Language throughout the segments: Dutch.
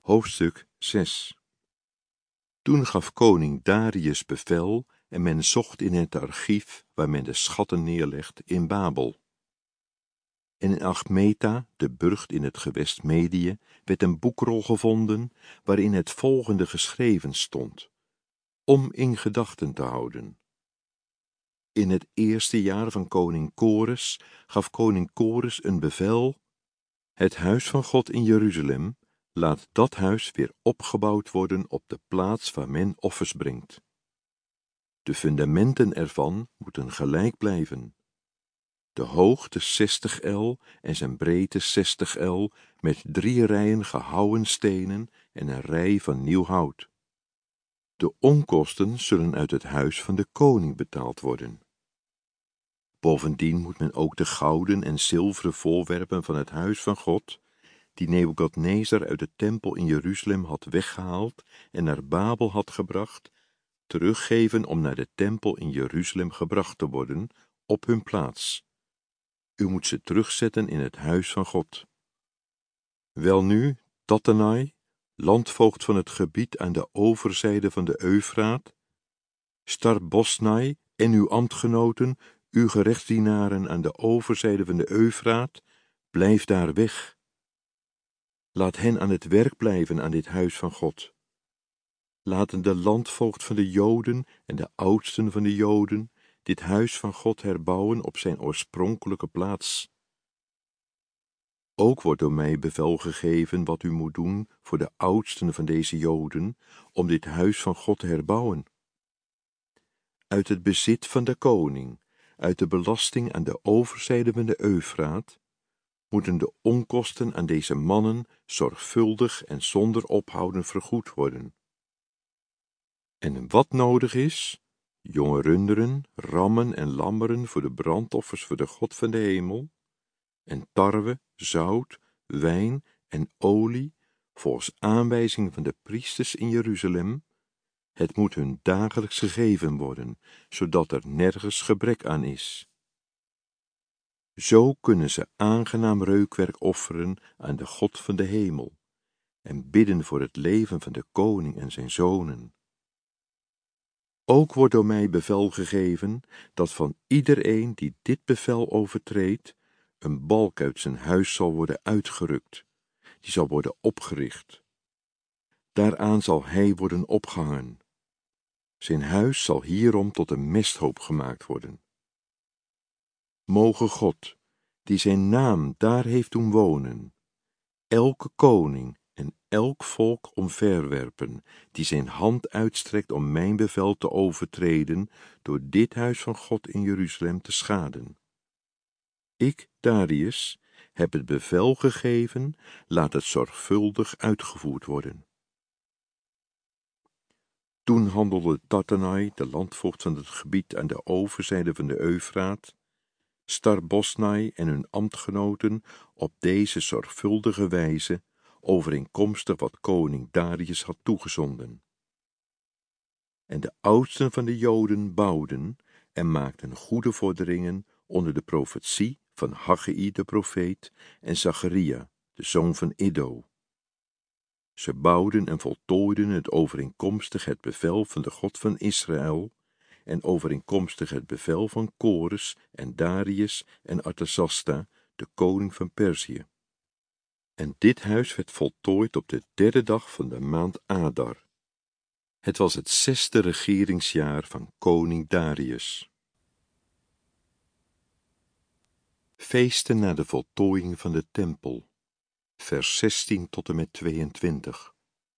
Hoofdstuk 6. Toen gaf koning Darius bevel en men zocht in het archief waar men de schatten neerlegt in Babel. En in Achmeta, de burcht in het gewest Medië, werd een boekrol gevonden waarin het volgende geschreven stond, om in gedachten te houden. In het eerste jaar van koning Kores gaf koning Kores een bevel: het huis van God in Jeruzalem, laat dat huis weer opgebouwd worden op de plaats waar men offers brengt. De fundamenten ervan moeten gelijk blijven. De hoogte 60 el en zijn breedte 60 el, met 3 rijen gehouwen stenen en een rij van nieuw hout. De onkosten zullen uit het huis van de koning betaald worden. Bovendien moet men ook de gouden en zilveren voorwerpen van het huis van God, die Nebukadnezar uit de tempel in Jeruzalem had weggehaald en naar Babel had gebracht, teruggeven om naar de tempel in Jeruzalem gebracht te worden, op hun plaats. U moet ze terugzetten in het huis van God. Welnu, Tattenai, landvoogd van het gebied aan de overzijde van de Eufraat, Starbosnai en uw ambtgenoten, uw gerechtsdienaren aan de overzijde van de Eufraat, blijf daar weg. Laat hen aan het werk blijven aan dit huis van God. Laten de landvoogd van de Joden en de oudsten van de Joden dit huis van God herbouwen op zijn oorspronkelijke plaats. Ook wordt door mij bevel gegeven wat u moet doen voor de oudsten van deze Joden, om dit huis van God te herbouwen. Uit het bezit van de koning, uit de belasting aan de overzijde van de Eufraat, moeten de onkosten aan deze mannen zorgvuldig en zonder ophouden vergoed worden. En wat nodig is, jonge runderen, rammen en lammeren voor de brandoffers voor de God van de hemel, en tarwe, zout, wijn en olie, volgens aanwijzing van de priesters in Jeruzalem, het moet hun dagelijks gegeven worden, zodat er nergens gebrek aan is. Zo kunnen ze aangenaam reukwerk offeren aan de God van de hemel en bidden voor het leven van de koning en zijn zonen. Ook wordt door mij bevel gegeven dat van iedereen die dit bevel overtreedt, een balk uit zijn huis zal worden uitgerukt, die zal worden opgericht. Daaraan zal hij worden opgehangen. Zijn huis zal hierom tot een mesthoop gemaakt worden. Moge God, die zijn naam daar heeft doen wonen, elke koning en elk volk omverwerpen, die zijn hand uitstrekt om mijn bevel te overtreden, door dit huis van God in Jeruzalem te schaden. Ik, Darius, heb het bevel gegeven, laat het zorgvuldig uitgevoerd worden. Toen handelde Tattenai, de landvoogd van het gebied aan de overzijde van de Eufraat, Starbosnai en hun ambtgenoten op deze zorgvuldige wijze, overeenkomstig wat koning Darius had toegezonden. En de oudsten van de Joden bouwden en maakten goede vorderingen onder de profetie van Haggai de profeet en Zacharia, de zoon van Iddo. Ze bouwden en voltooiden het overeenkomstig het bevel van de God van Israël en overeenkomstig het bevel van Kores en Darius en Artasasta, de koning van Perzië. En dit huis werd voltooid op de 3e dag van de maand Adar. Het was het 6e regeringsjaar van koning Darius. Feesten na de voltooiing van de tempel, vers 16 tot en met 22.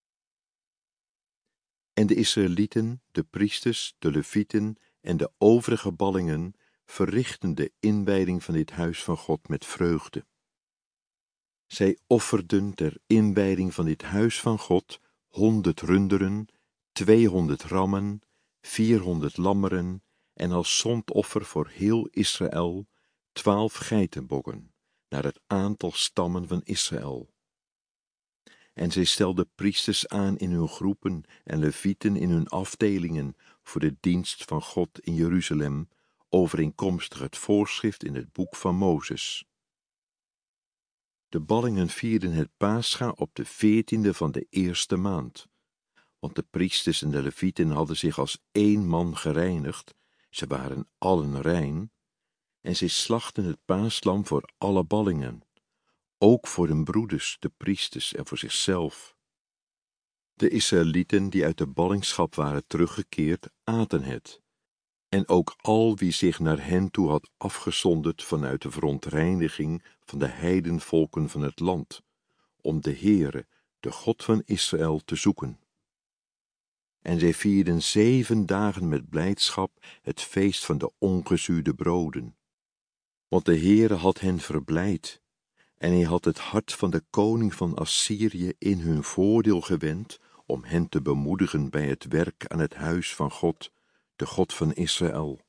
En de Israëlieten, de priesters, de levieten en de overige ballingen verrichten de inwijding van dit huis van God met vreugde. Zij offerden ter inwijding van dit huis van God 100 runderen, 200 rammen, 400 lammeren en als zondoffer voor heel Israël 12 geitenbokken, naar het aantal stammen van Israël. En zij stelden priesters aan in hun groepen en levieten in hun afdelingen voor de dienst van God in Jeruzalem, overeenkomstig het voorschrift in het boek van Mozes. De ballingen vierden het Pascha op de 14e van de eerste maand, want de priesters en de levieten hadden zich als één man gereinigd, ze waren allen rein, en zij slachten het paaslam voor alle ballingen, ook voor hun broeders, de priesters, en voor zichzelf. De Israëlieten die uit de ballingschap waren teruggekeerd, aten het, en ook al wie zich naar hen toe had afgezonderd vanuit de verontreiniging van de heidenvolken van het land, om de Heere, de God van Israël, te zoeken. En zij vierden 7 dagen met blijdschap het feest van de ongezuurde broden. Want de Heere had hen verblijd, en hij had het hart van de koning van Assyrië in hun voordeel gewend, om hen te bemoedigen bij het werk aan het huis van God, de God van Israël.